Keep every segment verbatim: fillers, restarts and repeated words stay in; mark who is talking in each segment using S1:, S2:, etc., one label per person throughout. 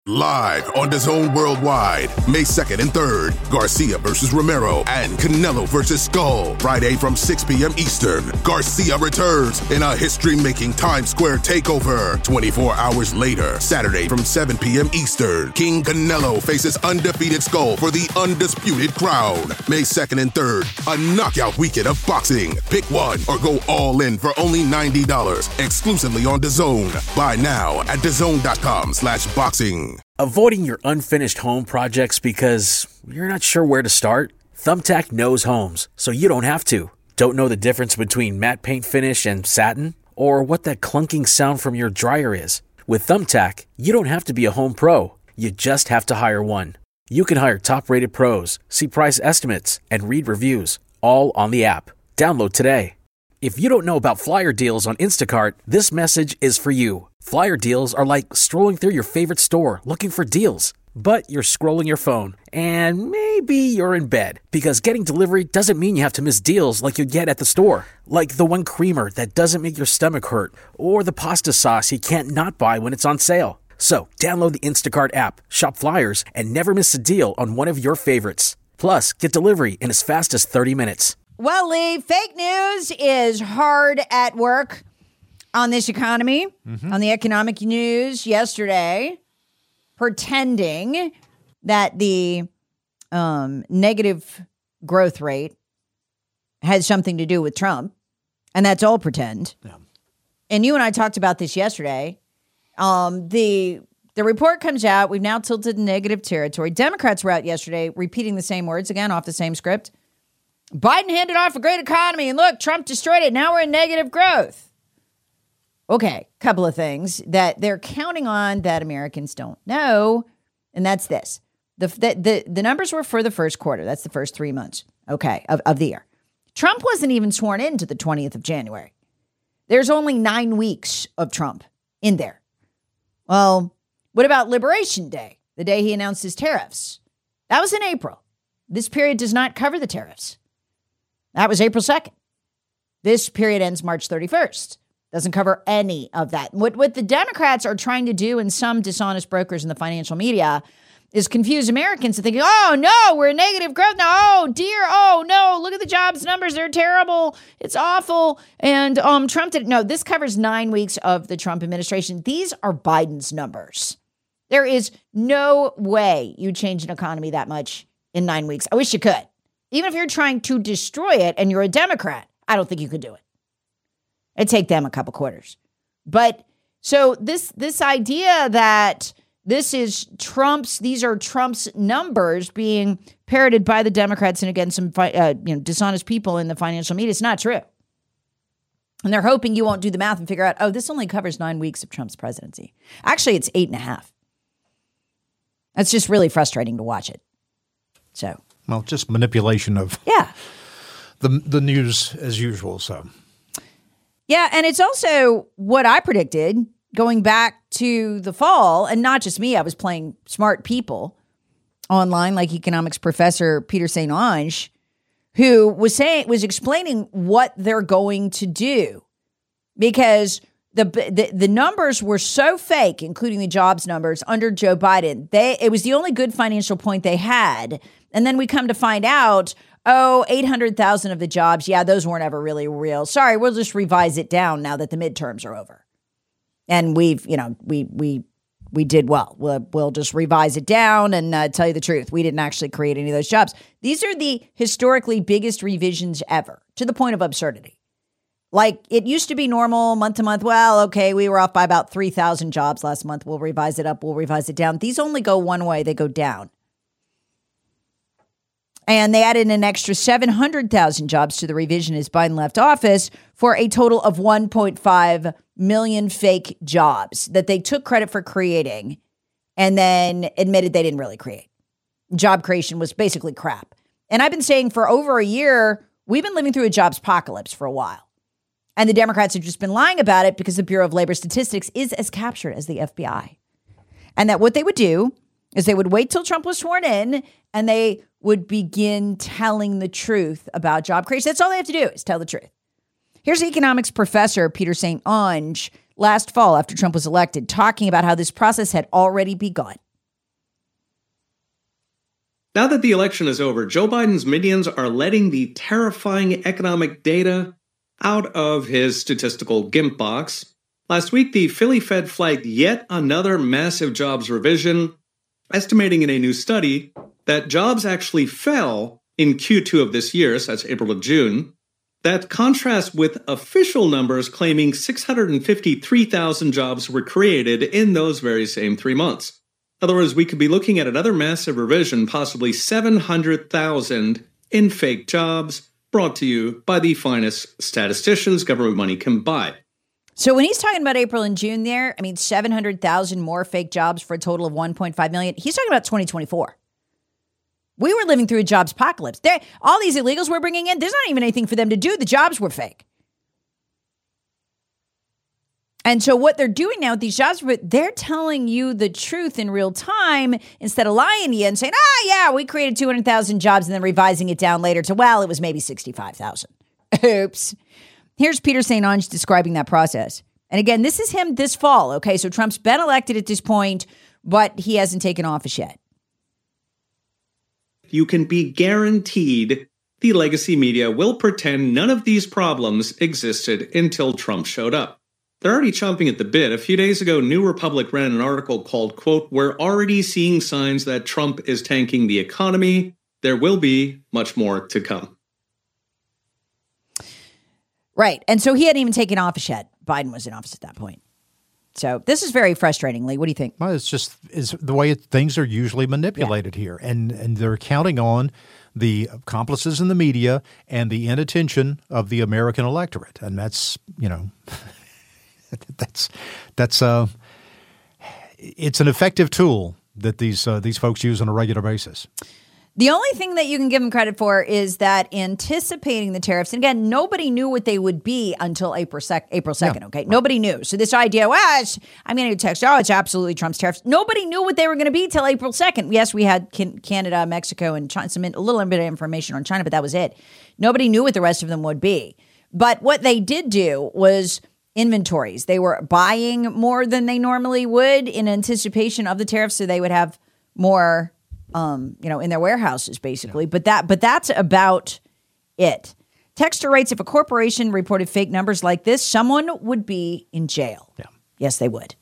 S1: Live on DAZN Worldwide, May second and third, Garcia versus Romero and Canelo versus Skull. Friday from six p.m. Eastern, Garcia returns in a history-making Times Square takeover. twenty-four hours later, Saturday from seven p.m. Eastern, King Canelo faces undefeated Skull for the undisputed crown. May second and third, a knockout weekend of boxing. Pick one or go all in for only ninety dollars, exclusively on DAZN. Buy now at DAZN.com slash boxing.
S2: Avoiding your unfinished home projects because you're not sure where to start? Thumbtack knows homes, so you don't have to. Don't know the difference between matte paint finish and satin? Or what that clunking sound from your dryer is? With Thumbtack, you don't have to be a home pro. You just have to hire one. You can hire top-rated pros, see price estimates, and read reviews, all on the app. Download today. If you don't know about flyer deals on Instacart, this message is for you. Flyer deals are like strolling through your favorite store looking for deals. But you're scrolling your phone, and maybe you're in bed, because getting delivery doesn't mean you have to miss deals like you get at the store. Like the one creamer that doesn't make your stomach hurt, or the pasta sauce you can't not buy when it's on sale. So download the Instacart app, shop flyers, and never miss a deal on one of your favorites. Plus, get delivery in as fast as thirty minutes.
S3: Well, Lee, fake news is hard at work on this economy, mm-hmm. on the economic news yesterday, pretending that the um, negative growth rate has something to do with Trump. And that's all pretend. Yeah. And you and I talked about this yesterday. Um, the the report comes out. We've now tilted negative territory. Democrats were out yesterday repeating the same words again off the same script. Biden handed off a great economy, and look, Trump destroyed it. Now we're in negative growth. Okay, couple of things that they're counting on that Americans don't know, and that's this. The, the, the, the numbers were for the first quarter. That's the first three months, okay, of, of the year. Trump wasn't even sworn in to the twentieth of January. There's only nine weeks of Trump in there. Well, what about Liberation Day, the day he announced his tariffs? That was in April. This period does not cover the tariffs. That was April second. This period ends March thirty-first. Doesn't cover any of that. What, what the Democrats are trying to do, and some dishonest brokers in the financial media, is confuse Americans to thinking, oh, no, we're in negative growth now. Oh, dear. Oh, no, look at the jobs numbers. They're terrible. It's awful. And um, Trump did. No, this covers nine weeks of the Trump administration. These are Biden's numbers. There is no way you change an economy that much in nine weeks. I wish you could. Even if you're trying to destroy it and you're a Democrat, I don't think you could do it. It'd take them a couple quarters. But so this this idea that this is Trump's, these are Trump's numbers being parroted by the Democrats and against some uh, you know, dishonest people in the financial media, it's not true. And they're hoping you won't do the math and figure out, oh, this only covers nine weeks of Trump's presidency. Actually, it's eight and a half. That's just really frustrating to watch it. So.
S4: Well, just manipulation of
S3: yeah.
S4: the the news as usual. So,
S3: yeah, and it's also what I predicted going back to the fall, and not just me. I was playing smart people online, like economics professor Peter Saint Onge, who was saying was explaining what they're going to do because the the the numbers were so fake, including the jobs numbers under Joe Biden. They it was the only good financial point they had. And then we come to find out, oh, eight hundred thousand of the jobs, yeah, those weren't ever really real. Sorry, we'll just revise it down now that the midterms are over. And we've, you know, we we we did well. We'll, we'll just revise it down and uh, tell you the truth. We didn't actually create any of those jobs. These are the historically biggest revisions ever, to the point of absurdity. Like, it used to be normal month to month. Well, okay, we were off by about three thousand jobs last month. We'll revise it up. We'll revise it down. These only go one way. They go down. And they added an extra seven hundred thousand jobs to the revision as Biden left office for a total of one point five million fake jobs that they took credit for creating and then admitted they didn't really create. Job creation was basically crap. And I've been saying for over a year, we've been living through a jobs apocalypse for a while. And the Democrats have just been lying about it because the Bureau of Labor Statistics is as captured as the F B I. And that what they would do is they would wait till Trump was sworn in and they would begin telling the truth about job creation. That's all they have to do is tell the truth. Here's economics professor Peter Saint Onge last fall after Trump was elected talking about how this process had already begun.
S5: Now that the election is over, Joe Biden's minions are letting the terrifying economic data out of his statistical GIMP box. Last week, the Philly Fed flagged yet another massive jobs revision, estimating in a new study that jobs actually fell in Q two of this year, so that's April to June. That contrasts with official numbers claiming six hundred fifty-three thousand jobs were created in those very same three months. In other words, we could be looking at another massive revision, possibly seven hundred thousand in fake jobs, brought to you by the finest statisticians government money can buy.
S3: So when he's talking about April and June there, I mean, seven hundred thousand more fake jobs for a total of one point five million. He's talking about twenty twenty-four. We were living through a jobs apocalypse. They're, all these illegals we're bringing in, there's not even anything for them to do. The jobs were fake. And so what they're doing now with these jobs, they're telling you the truth in real time instead of lying to you and saying, ah, yeah, we created two hundred thousand jobs and then revising it down later to, well, it was maybe sixty-five thousand. Oops. Here's Peter Saint Onge describing that process. And again, this is him this fall. Okay, so Trump's been elected at this point, but he hasn't taken office yet.
S5: You can be guaranteed the legacy media will pretend none of these problems existed until Trump showed up. They're already chomping at the bit. A few days ago, New Republic ran an article called, quote, "We're already seeing signs that Trump is tanking the economy. There will be much more to come."
S3: Right. And so he hadn't even taken office yet. Biden was in office at that point. So this is very frustrating, Lee. What do you think?
S4: Well, it's just is the way it, things are usually manipulated yeah. here. And, and they're counting on the accomplices in the media and the inattention of the American electorate. And that's, you know, that's that's uh, it's an effective tool that these uh, these folks use on a regular basis.
S3: The only thing that you can give them credit for is that anticipating the tariffs, and again, nobody knew what they would be until April second, April second, yeah. okay? Right. Nobody knew. So this idea, well, it's, I'm going to text, oh, it's absolutely Trump's tariffs. Nobody knew what they were going to be till April second. Yes, we had Canada, Mexico, and China, some, a little bit of information on China, but that was it. Nobody knew what the rest of them would be. But what they did do was inventories. They were buying more than they normally would in anticipation of the tariffs, so they would have more Um, you know, in their warehouses, basically. Yeah. But that, but that's about it. Texter writes, if a corporation reported fake numbers like this, someone would be in jail.
S4: Yeah.
S3: Yes, they would.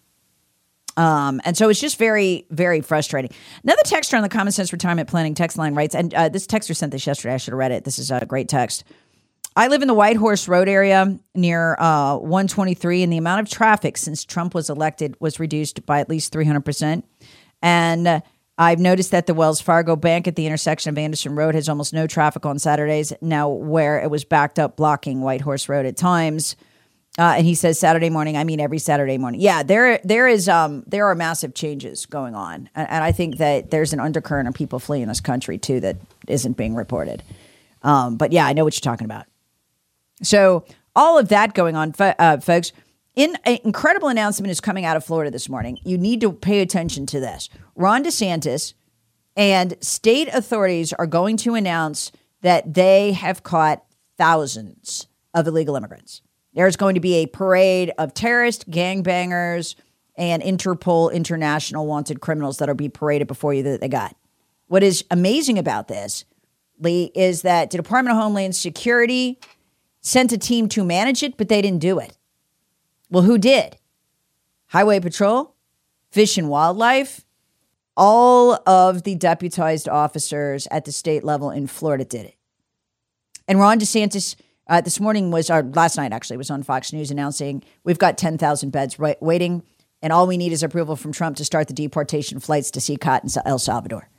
S3: Um, and so it's just very, very frustrating. Another texter on the Common Sense Retirement Planning text line writes, and uh, this texter sent this yesterday. I should have read it. This is a great text. I live in the White Horse Road area near uh, one twenty-three, and the amount of traffic since Trump was elected was reduced by at least three hundred percent. And uh, I've noticed that the Wells Fargo Bank at the intersection of Anderson Road has almost no traffic on Saturdays now, where it was backed up, blocking White Horse Road at times. Uh, and he says Saturday morning, I mean every Saturday morning. Yeah, there there is um there are massive changes going on. And, and I think that there's an undercurrent of people fleeing this country, too, that isn't being reported. Um, but yeah, I know what you're talking about. So all of that going on, uh, folks. In, an incredible announcement is coming out of Florida this morning. You need to pay attention to this. Ron DeSantis and state authorities are going to announce that they have caught thousands of illegal immigrants. There's going to be a parade of terrorists, gangbangers, and Interpol international wanted criminals that will be paraded before you that they got. What is amazing about this, Lee, is that the Department of Homeland Security sent a team to manage it, but they didn't do it. Well, who did? Highway Patrol, Fish and Wildlife, all of the deputized officers at the state level in Florida did it. And Ron DeSantis uh, this morning was, or last night actually, was on Fox News announcing we've got ten thousand beds right, waiting, and all we need is approval from Trump to start the deportation flights to C COT in El Salvador.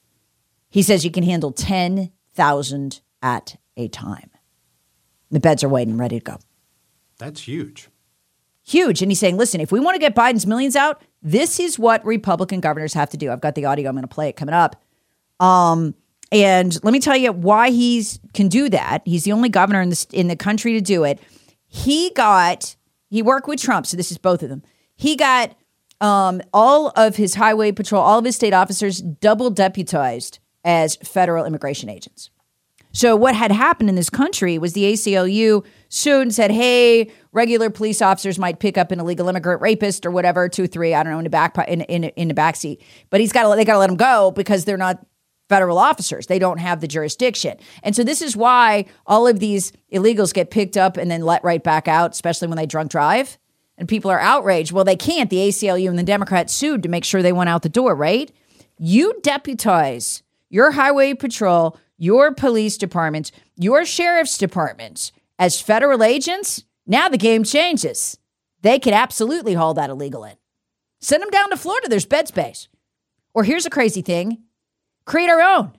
S3: He says you can handle ten thousand at a time. The beds are waiting, ready to go.
S4: That's huge.
S3: Huge. And he's saying, listen, if we want to get Biden's millions out, this is what Republican governors have to do. I've got the audio. I'm going to play it coming up. Um, and let me tell you why he can do that. He's the only governor in the, in the country to do it. He got, he worked with Trump. So this is both of them. He got um, all of his highway patrol, all of his state officers double deputized as federal immigration agents. So what had happened in this country was the A C L U sued and said, hey, regular police officers might pick up an illegal immigrant rapist or whatever, two, three, I don't know, in the back in in, in the backseat. But he's got to they got to let him go because they're not federal officers. They don't have the jurisdiction. And so this is why all of these illegals get picked up and then let right back out, especially when they drunk drive. And people are outraged. Well, they can't. The A C L U and the Democrats sued to make sure they went out the door, right? You deputize your highway patrol, your police departments, your sheriff's departments as federal agents. Now the game changes. They could absolutely haul that illegal in. Send them down to Florida. There's bed space. Or here's a crazy thing. Create our own.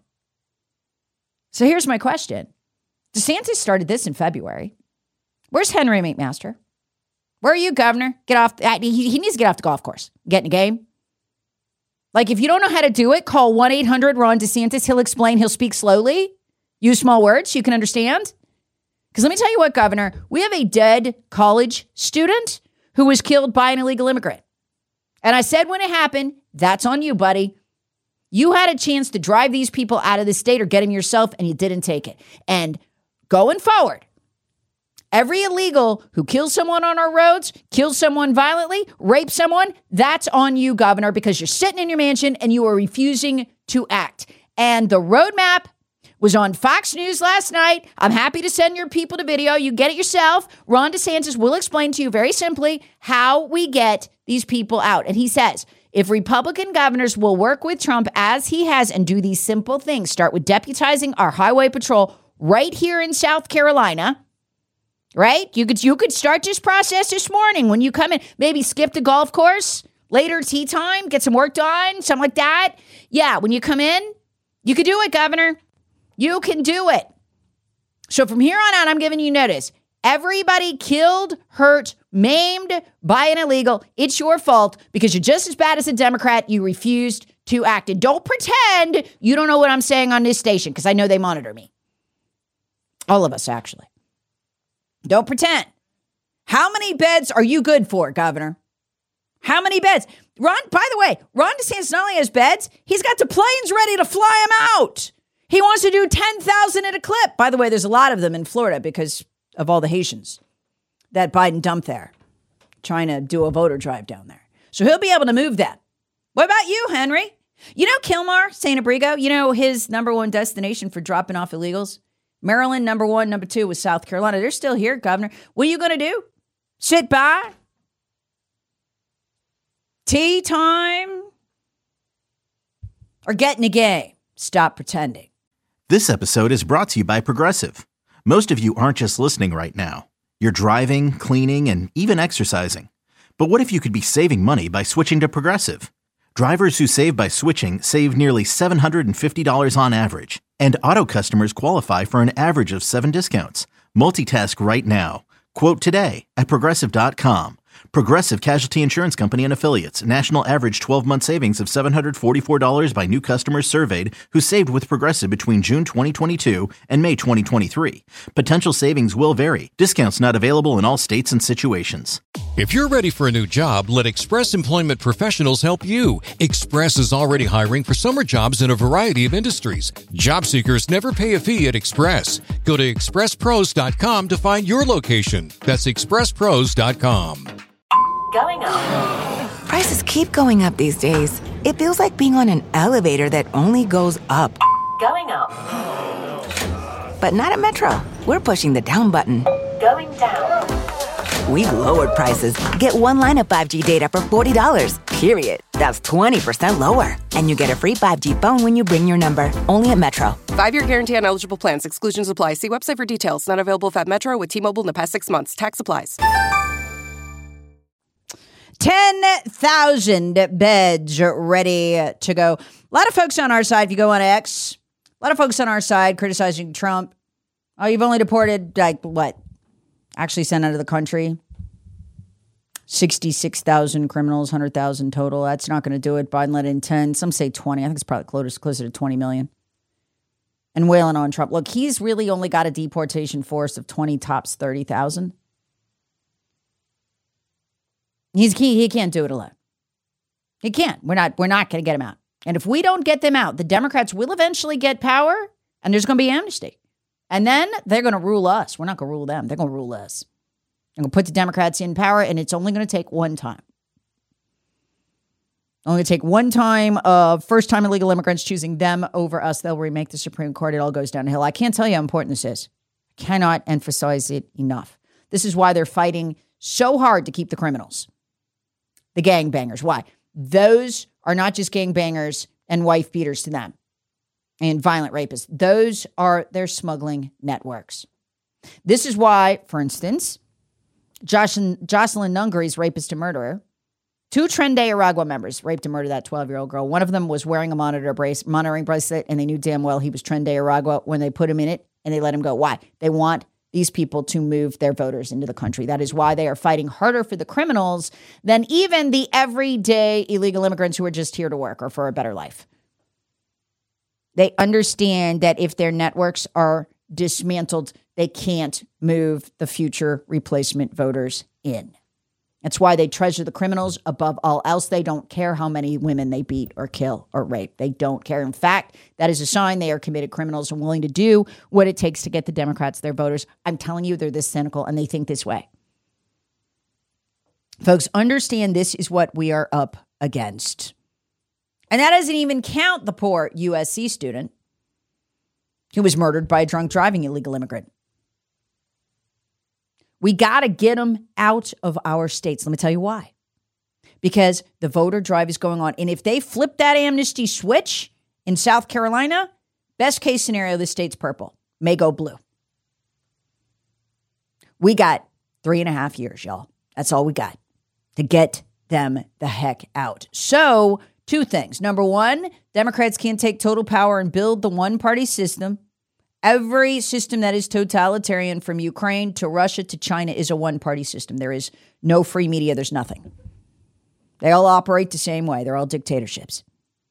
S3: So here's my question. DeSantis started this in February. Where's Henry McMaster? Where are you, Governor? Get off. He, he needs to get off the golf course. Get in the game. Like, if you don't know how to do it, call one eight hundred Ron DeSantis. He'll explain. He'll speak slowly. Use small words you can understand. Because let me tell you what, Governor, we have a dead college student who was killed by an illegal immigrant. And I said when it happened, that's on you, buddy. You had a chance to drive these people out of the state or get them yourself, and you didn't take it. And going forward, every illegal who kills someone on our roads, kills someone violently, rapes someone, that's on you, Governor, because you're sitting in your mansion and you are refusing to act. And the roadmap was on Fox News last night. I'm happy to send your people to video. You get it yourself. Ron DeSantis will explain to you very simply how we get these people out. And he says, if Republican governors will work with Trump as he has and do these simple things, start with deputizing our highway patrol right here in South Carolina, right? You could you could start this process this morning when you come in. Maybe skip the golf course, later tea time, get some work done, something like that. Yeah, when you come in, you could do it, Governor. You can do it. So from here on out, I'm giving you notice. Everybody killed, hurt, maimed by an illegal, it's your fault because you're just as bad as a Democrat. You refused to act. And don't pretend you don't know what I'm saying on this station because I know they monitor me. All of us, actually. Don't pretend. How many beds are you good for, Governor? How many beds? Ron, by the way, Ron DeSantis not only has beds, he's got the planes ready to fly him out. He wants to do ten thousand at a clip. By the way, there's a lot of them in Florida because of all the Haitians that Biden dumped there, trying to do a voter drive down there. So he'll be able to move that. What about you, Henry? You know Kilmar, Saint Abrigo, you know his number one destination for dropping off illegals? Maryland, number one. Number two was South Carolina. They're still here, Governor. What are you going to do? Sit by? Tea time? Or get in the game? Stop pretending.
S6: This episode is brought to you by Progressive. Most of you aren't just listening right now. You're driving, cleaning, and even exercising. But what if you could be saving money by switching to Progressive? Drivers who save by switching save nearly seven hundred fifty dollars on average. And auto customers qualify for an average of seven discounts. Multitask right now. Quote today at Progressive dot com. Progressive Casualty Insurance Company and Affiliates. National average twelve-month savings of seven hundred forty-four dollars by new customers surveyed who saved with Progressive between June twenty twenty-two and May twenty twenty-three. Potential savings will vary. Discounts not available in all states and situations.
S7: If you're ready for a new job, let Express Employment Professionals help you. Express is already hiring for summer jobs in a variety of industries. Job seekers never pay a fee at Express. Go to express pros dot com to find your location. That's express pros dot com.
S8: Going up. Prices keep going up these days. It feels like being on an elevator that only goes up. Going up. But not at Metro. We're pushing the down button. Going down. We've lowered prices. Get one line of five G data for forty dollars. Period. That's twenty percent lower. And you get a free five G phone when you bring your number. Only at Metro.
S9: Five-year guarantee on eligible plans. Exclusions apply. See website for details. Not available if at Metro with T-Mobile in the past six months. Tax applies.
S3: ten thousand beds ready to go. A lot of folks on our side, if you go on X, a lot of folks on our side criticizing Trump. Oh, you've only deported, like, what? Actually sent out of the country. sixty-six thousand criminals, one hundred thousand total. That's not going to do it. Biden let in ten. Some say twenty. I think it's probably closer, closer to twenty million. And wailing on Trump. Look, he's really only got a deportation force of twenty, tops thirty thousand. He's he, he can't do it alone. He can't. We're not we're not going to get him out. And if we don't get them out, the Democrats will eventually get power and there's going to be amnesty. And then they're going to rule us. We're not going to rule them. They're going to rule us. They're going to put the Democrats in power and it's only going to take one time. Only take one time of first-time illegal immigrants choosing them over us. They'll remake the Supreme Court. It all goes downhill. I can't tell you how important this is. I cannot emphasize it enough. This is why they're fighting so hard to keep the criminals, the gangbangers. Why? Those are not just gangbangers and wife beaters to them and violent rapists. Those are their smuggling networks. This is why, for instance, Jocelyn, Jocelyn Nungary's rapist and murderer, two Tren de Aragua members raped and murdered that twelve-year-old girl. One of them was wearing a monitor brace, monitoring bracelet, and they knew damn well he was Tren de Aragua when they put him in it, and they let him go. Why? They want these people to move their voters into the country. That is why they are fighting harder for the criminals than even the everyday illegal immigrants who are just here to work or for a better life. They understand that if their networks are dismantled, they can't move the future replacement voters in. That's why they treasure the criminals above all else. They don't care how many women they beat or kill or rape. They don't care. In fact, that is a sign they are committed criminals and willing to do what it takes to get the Democrats their voters. I'm telling you, they're this cynical and they think this way. Folks, understand this is what we are up against. And that doesn't even count the poor U S C student who was murdered by a drunk driving illegal immigrant. We got to get them out of our states. Let me tell you why. Because the voter drive is going on. And if they flip that amnesty switch in South Carolina, best case scenario, the state's purple, may go blue. We got three and a half years, y'all. That's all we got to get them the heck out. So two things. Number one, Democrats can't take total power and build the one-party system. Every system that is totalitarian, from Ukraine to Russia to China, is a one-party system. There is no free media. There's nothing. They all operate the same way. They're all dictatorships.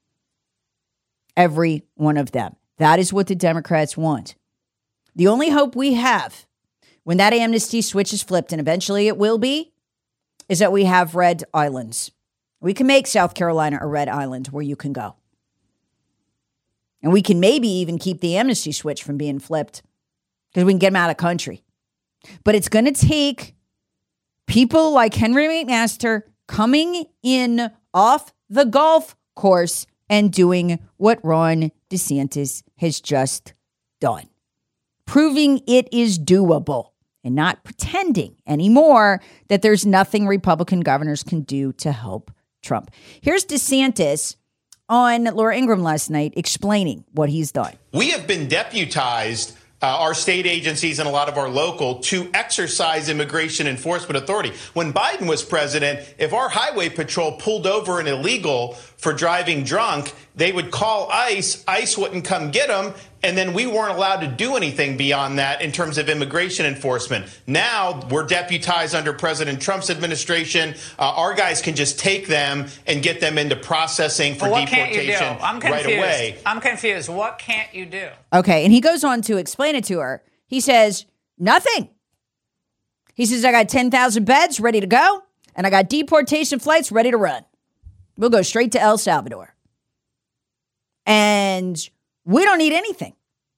S3: Every one of them. That is what the Democrats want. The only hope we have when that amnesty switch is flipped, and eventually it will be, is that we have red islands. We can make South Carolina a red island where you can go. And we can maybe even keep the amnesty switch from being flipped because we can get them out of the country. But it's going to take people like Henry McMaster coming in off the golf course and doing what Ron DeSantis has just done. Proving it is doable and not pretending anymore that there's nothing Republican governors can do to help Trump. Here's DeSantis on Laura Ingraham last night explaining what he's done.
S10: We have been deputized, uh, our state agencies and a lot of our local, to exercise immigration enforcement authority. When Biden was president, if our highway patrol pulled over an illegal for driving drunk, they would call ICE. ICE wouldn't come get them. And then we weren't allowed to do anything beyond that in terms of immigration enforcement. Now we're deputized under President Trump's administration. Uh, our guys can just take them and get them into processing for
S11: well, what
S10: deportation
S11: can't you do? I'm confused.
S10: right away.
S11: I'm confused. What can't you do?
S3: Okay, and he goes on to explain it to her. He says, nothing. He says, I got ten thousand beds ready to go, and I got deportation flights ready to run. We'll go straight to El Salvador. And we don't need anything.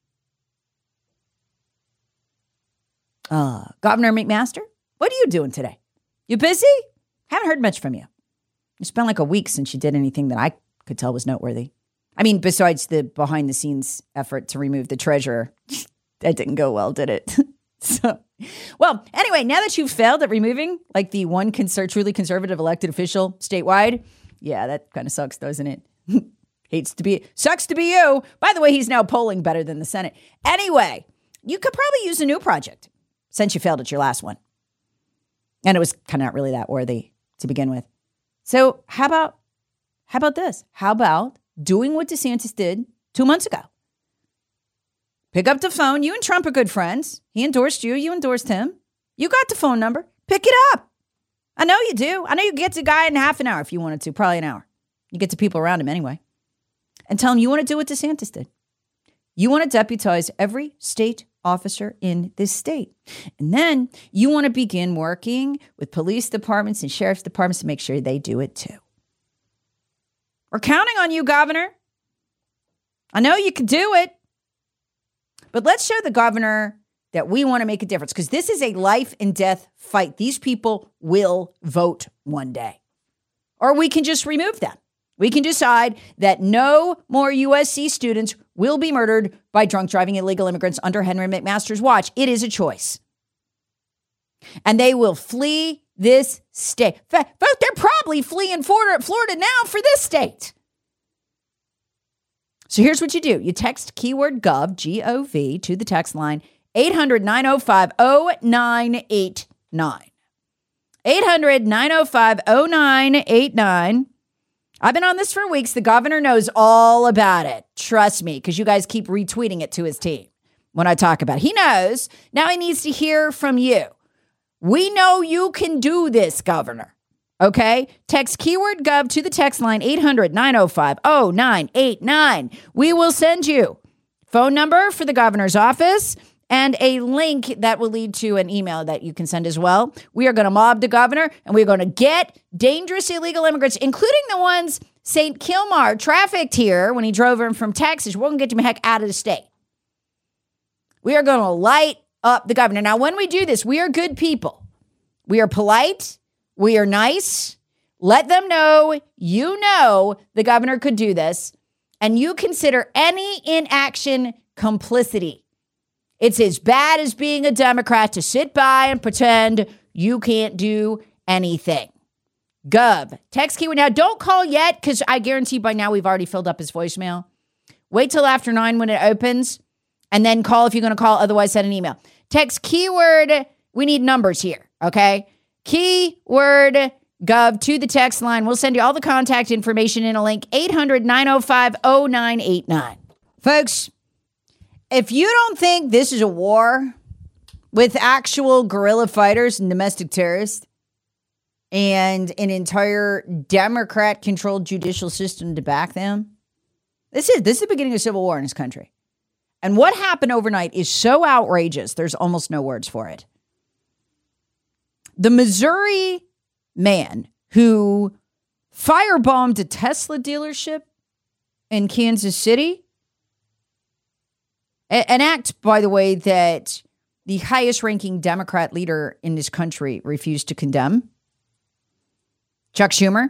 S3: Uh, Governor McMaster, what are you doing today? You busy? Haven't heard much from you. It's been like a week since you did anything that I could tell was noteworthy. I mean, besides the behind the scenes effort to remove the treasurer. That didn't go well, did it? So, well, anyway, now that you've failed at removing like the one conser- truly conservative elected official statewide, yeah, that kind of sucks, doesn't it? Hates to be, sucks to be you. By the way, he's now polling better than the Senate. Anyway, you could probably use a new project since you failed at your last one. And it was kind of not really that worthy to begin with. So how about, how about this? How about doing what DeSantis did two months ago? Pick up the phone. You and Trump are good friends. He endorsed you. You endorsed him. You got the phone number. Pick it up. I know you do. I know you can get to the guy in half an hour if you wanted to. Probably an hour. You get to people around him anyway. And tell him you want to do what DeSantis did. You want to deputize every state officer in this state. And then you want to begin working with police departments and sheriff's departments to make sure they do it too. We're counting on you, Governor. I know you can do it. But let's show the governor that we want to make a difference, because this is a life and death fight. These people will vote one day. Or we can just remove them. We can decide that no more U S C students will be murdered by drunk driving illegal immigrants under Henry McMaster's watch. It is a choice. And they will flee this state. They're probably fleeing Florida now for this state. So here's what you do. You text keyword gov, G O V, to the text line eight hundred, nine oh five, oh nine eight nine. eight hundred, nine oh five, oh nine eight nine. I've been on this for weeks. The governor knows all about it. Trust me, because you guys keep retweeting it to his team when I talk about it. He knows. Now he needs to hear from you. We know you can do this, Governor. Okay? Text keyword gov to the text line eight hundred, nine oh five, oh nine eight nine. We will send you phone number for the governor's office and a link that will lead to an email that you can send as well. We are going to mob the governor, and we're going to get dangerous illegal immigrants, including the ones Saint Kilmar trafficked here when he drove in from Texas. We're going to get them heck out of the state. We are going to light up the governor. Now, when we do this, we are good people. We are polite. We are nice. Let them know you know the governor could do this, and you consider any inaction complicity. It's as bad as being a Democrat to sit by and pretend you can't do anything. Gov. Text keyword. Now, don't call yet, because I guarantee by now we've already filled up his voicemail. Wait till after nine when it opens, and then call if you're going to call. Otherwise, send an email. Text keyword. We need numbers here, okay? Keyword gov to the text line. We'll send you all the contact information in a link. eight hundred, nine oh five, oh nine eight nine. Folks, if you don't think this is a war with actual guerrilla fighters and domestic terrorists and an entire Democrat-controlled judicial system to back them, this is this is the beginning of civil war in this country. And what happened overnight is so outrageous, there's almost no words for it. The Missouri man who firebombed a Tesla dealership in Kansas City, an act, by the way, that the highest-ranking Democrat leader in this country refused to condemn. Chuck Schumer.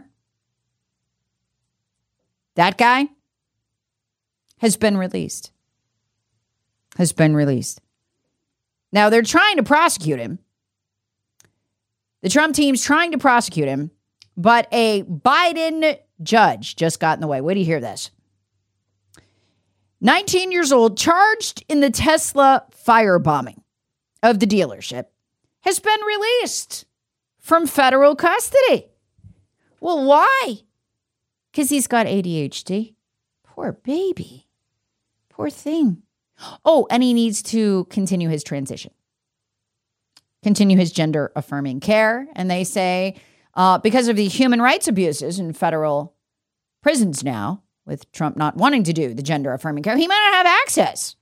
S3: That guy has been released. Has been released. Now, they're trying to prosecute him. The Trump team's trying to prosecute him, but a Biden judge just got in the way. Wait till you hear this. nineteen years old, charged in the Tesla firebombing of the dealership, has been released from federal custody. Well, why? Because he's got A D H D. Poor baby. Poor thing. Oh, and he needs to continue his transition. Continue his gender-affirming care. And they say, uh, because of the human rights abuses in federal prisons now, with Trump not wanting to do the gender-affirming care, he might not have access.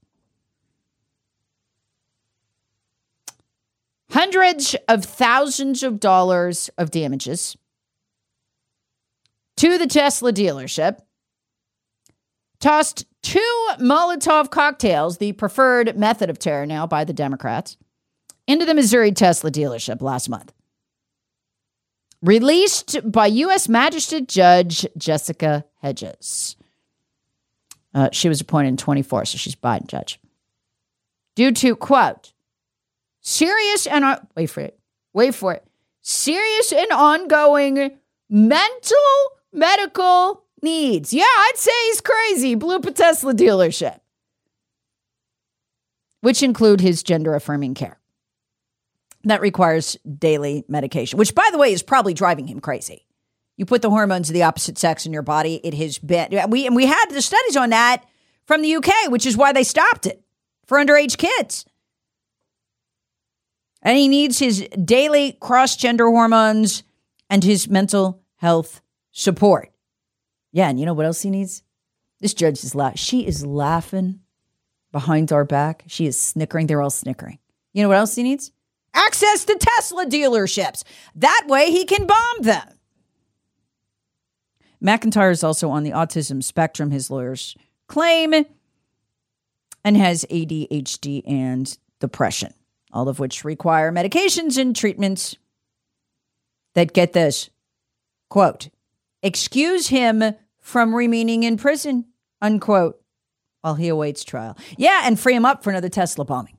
S3: Hundreds of thousands of dollars of damages to the Tesla dealership. Tossed two Molotov cocktails, the preferred method of terror now by the Democrats, into the Missouri Tesla dealership last month. Released by U S Magistrate Judge Jessica Hedges. Uh, she was appointed in twenty-four, so she's Biden judge. Due to, quote, serious and, uh, wait for it, wait for it, serious and ongoing mental medical needs. Yeah, I'd say he's crazy. Blew up a Tesla dealership. Which include his gender-affirming care. That requires daily medication, which, by the way, is probably driving him crazy. You put the hormones of the opposite sex in your body, it has been, we, and we had the studies on that from the U K, which is why they stopped it for underage kids. And he needs his daily cross-gender hormones and his mental health support. Yeah, and you know what else he needs? This judge is laughing. She is laughing behind our back. She is snickering. They're all snickering. You know what else he needs? Access to Tesla dealerships. That way he can bomb them. McIntyre is also on the autism spectrum, his lawyers claim, and has A D H D and depression, all of which require medications and treatments that, get this, quote, excuse him from remaining in prison, unquote, while he awaits trial. Yeah, and free him up for another Tesla bombing.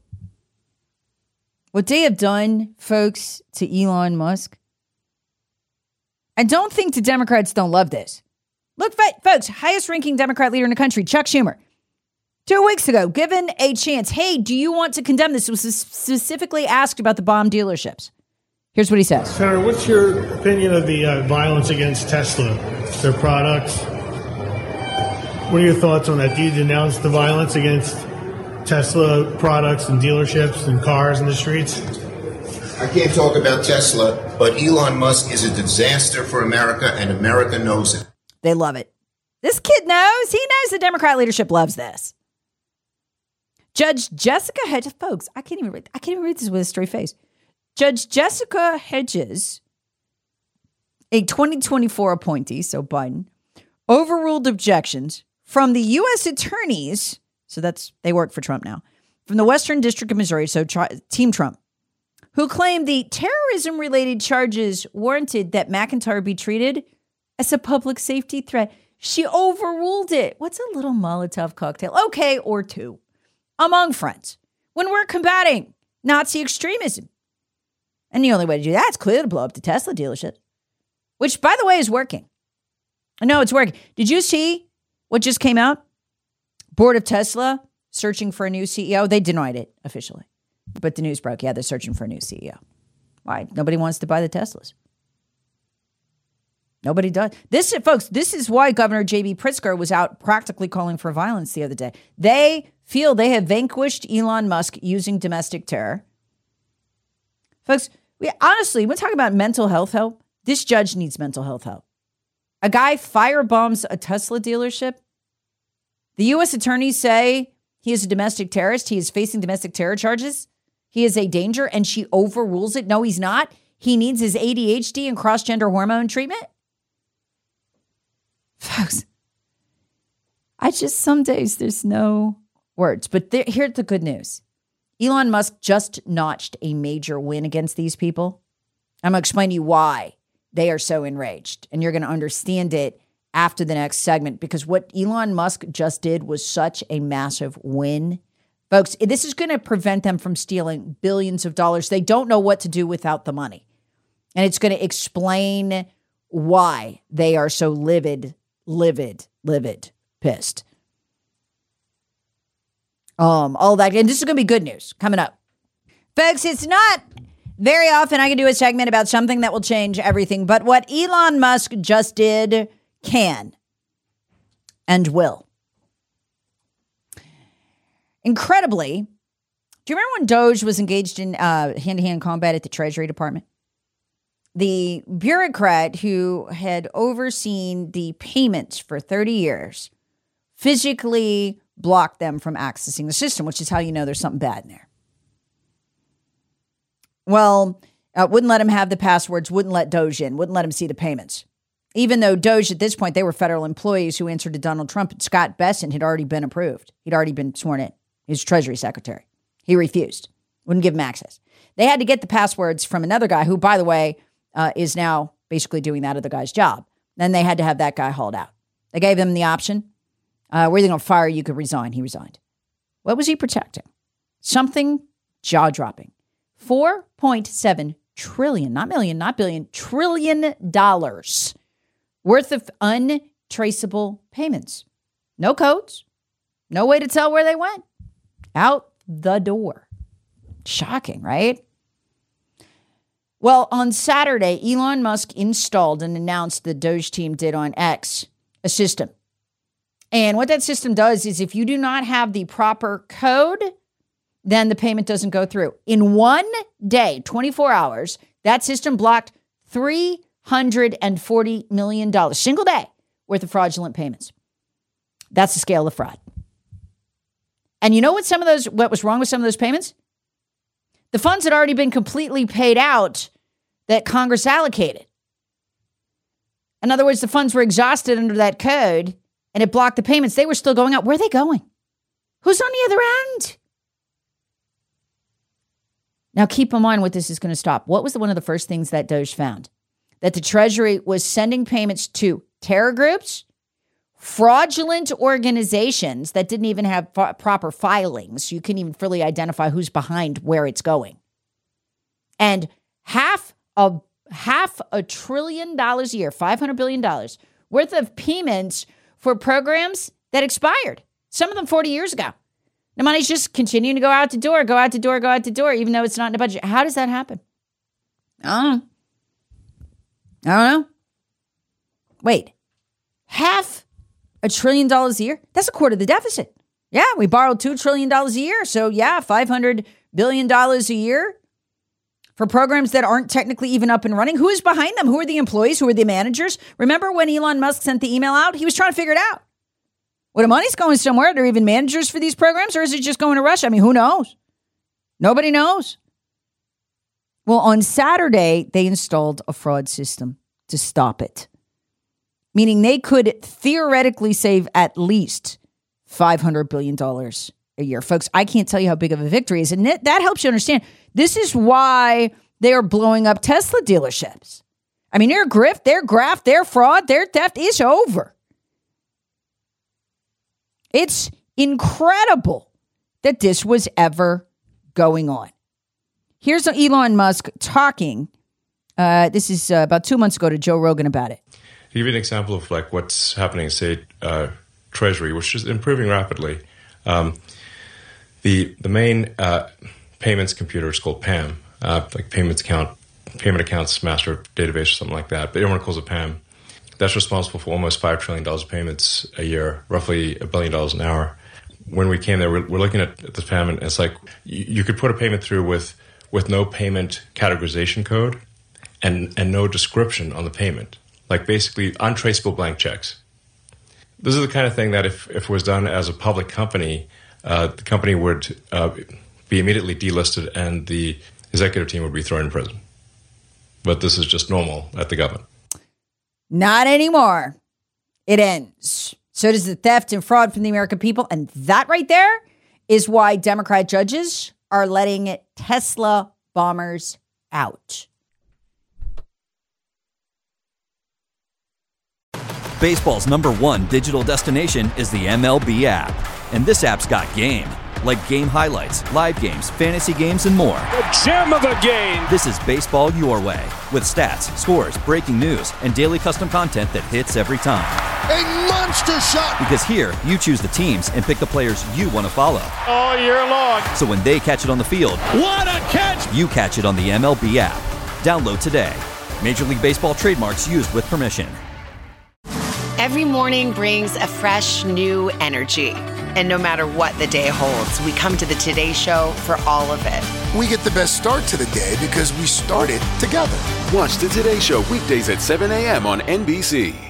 S3: What they have done, folks, to Elon Musk. And don't think the Democrats don't love this. Look, folks, highest ranking Democrat leader in the country, Chuck Schumer, two weeks ago, given a chance, hey, do you want to condemn this? Was specifically asked about the bomb dealerships. Here's what he says.
S12: Senator, what's your opinion of the uh, violence against Tesla, their products? What are your thoughts on that? Do you denounce the violence against Tesla products and dealerships and cars in the streets?
S13: I can't talk about Tesla, but Elon Musk is a disaster for America, and America knows it.
S3: They love it. This kid knows. He knows the Democrat leadership loves this. Judge Jessica Hedges, folks, I can't even read, I can't even read this with a straight face. Judge Jessica Hedges, a twenty twenty-four appointee, so Biden, overruled objections from the U S attorneys, so that's, they work for Trump now, from the Western District of Missouri, so tri- Team Trump, who claimed the terrorism-related charges warranted that McIntyre be treated as a public safety threat. She overruled it. What's a little Molotov cocktail? Okay, or two. Among friends. When we're combating Nazi extremism. And the only way to do that is clearly to blow up the Tesla dealership. Which, by the way, is working. I know it's working. Did you see what just came out? Board of Tesla searching for a new C E O. They denied it officially. But the news broke. Yeah, they're searching for a new C E O. Why? Nobody wants to buy the Teslas. Nobody does. This, folks, this is why Governor J B Pritzker was out practically calling for violence the other day. They feel they have vanquished Elon Musk using domestic terror. Folks, we honestly, we're talking about mental health help. This judge needs mental health help. A guy firebombs a Tesla dealership. The U S attorneys say he is a domestic terrorist. He is facing domestic terror charges. He is a danger, and she overrules it. No, he's not. He needs his A D H D and cross-gender hormone treatment. Folks, I just, some days there's no words. But there, here's the good news. Elon Musk just notched a major win against these people. I'm going to explain to you why they are so enraged. And you're going to understand it after the next segment, because what Elon Musk just did was such a massive win. Folks, this is going to prevent them from stealing billions of dollars. They don't know what to do without the money. And it's going to explain why they are so livid, livid, livid, pissed. Um, all that. And this is going to be good news coming up. Folks, it's not very often I can do a segment about something that will change everything, but what Elon Musk just did can and will. Incredibly, do you remember when Doge was engaged in uh, hand-to-hand combat at the Treasury Department? The bureaucrat who had overseen the payments for thirty years physically blocked them from accessing the system, which is how you know there's something bad in there. Well, uh, wouldn't let him have the passwords, wouldn't let Doge in, wouldn't let him see the payments. Even though Doge, at this point, they were federal employees who answered to Donald Trump, and Scott Bessent had already been approved. He'd already been sworn in. He was Treasury Secretary. He refused. Wouldn't give him access. They had to get the passwords from another guy who, by the way, uh, is now basically doing that other guy's job. Then they had to have that guy hauled out. They gave him the option. Uh, we're either going to fire you, you could resign. He resigned. What was he protecting? Something jaw-dropping. four point seven trillion, not million, not billion, trillion dollars worth of untraceable payments. No codes. No way to tell where they went. Out the door. Shocking, right? Well, on Saturday, Elon Musk installed and announced the Doge team did on X a system. And what that system does is if you do not have the proper code, then the payment doesn't go through. In one day, twenty-four hours, that system blocked three hundred forty million dollars, single day, worth of fraudulent payments. That's the scale of fraud. And you know what some of those, what was wrong with some of those payments? The funds had already been completely paid out that Congress allocated. In other words, the funds were exhausted under that code and it blocked the payments. They were still going out. Where are they going? Who's on the other end? Now, keep in mind what this is going to stop. What was the, one of the first things that Doge found? That the Treasury was sending payments to terror groups fraudulent organizations that didn't even have f- proper filings. You couldn't even fully identify who's behind where it's going. And half a half a trillion dollars a year, five hundred billion dollars worth of payments for programs that expired. Some of them forty years ago. The money's just continuing to go out the door, go out the door, go out the door, even though it's not in the budget. How does that happen? I don't know. I don't know. Wait, half a trillion dollars a year? That's a quarter of the deficit. Yeah, we borrowed two trillion dollars a year. So yeah, five hundred billion dollars a year for programs that aren't technically even up and running. Who is behind them? Who are the employees? Who are the managers? Remember when Elon Musk sent the email out? He was trying to figure it out. Well, the money's going somewhere. Are there even managers for these programs, or is it just going to Russia? I mean, who knows? Nobody knows. Well, on Saturday, they installed a fraud system to stop it, meaning they could theoretically save at least five hundred billion dollars a year. Folks, I can't tell you how big of a victory is. And that helps you understand. This is why they are blowing up Tesla dealerships. I mean, their grift, their graft, their fraud, their theft is over. It's incredible that this was ever going on. Here's Elon Musk talking. Uh, this is uh, about two months ago to Joe Rogan about it.
S14: To give you an example of like what's happening, say, uh, Treasury, which is improving rapidly. Um, the the main uh, payments computer is called P A M, uh, like payments account, payment accounts master database or something like that. But everyone calls it P A M. That's responsible for almost five trillion dollars of payments a year, roughly a billion dollars an hour. When we came there, we're, we're looking at, at this P A M, and it's like you, you could put a payment through with with no payment categorization code and and no description on the payment, like basically untraceable blank checks. This is the kind of thing that if, if it was done as a public company, uh, the company would uh, be immediately delisted and the executive team would be thrown in prison. But this is just normal at the government.
S3: Not anymore. It ends. So does the theft and fraud from the American people. And that right there is why Democrat judges are letting Tesla bombers out.
S15: Baseball's number one digital destination is the M L B app. And this app's got game. Like game highlights, live games, fantasy games, and more.
S16: The gem of a game!
S15: This is baseball your way. With stats, scores, breaking news, and daily custom content that hits every time.
S16: A monster shot!
S15: Because here, you choose the teams and pick the players you want to follow.
S16: All year long.
S15: So when they catch it on the field,
S16: what a catch!
S15: You catch it on the M L B app. Download today. Major League Baseball trademarks used with permission.
S17: Every morning brings a fresh, new energy. And no matter what the day holds, we come to the Today Show for all of it.
S18: We get the best start to the day because we started together.
S19: Watch the Today Show weekdays at seven a.m. on N B C.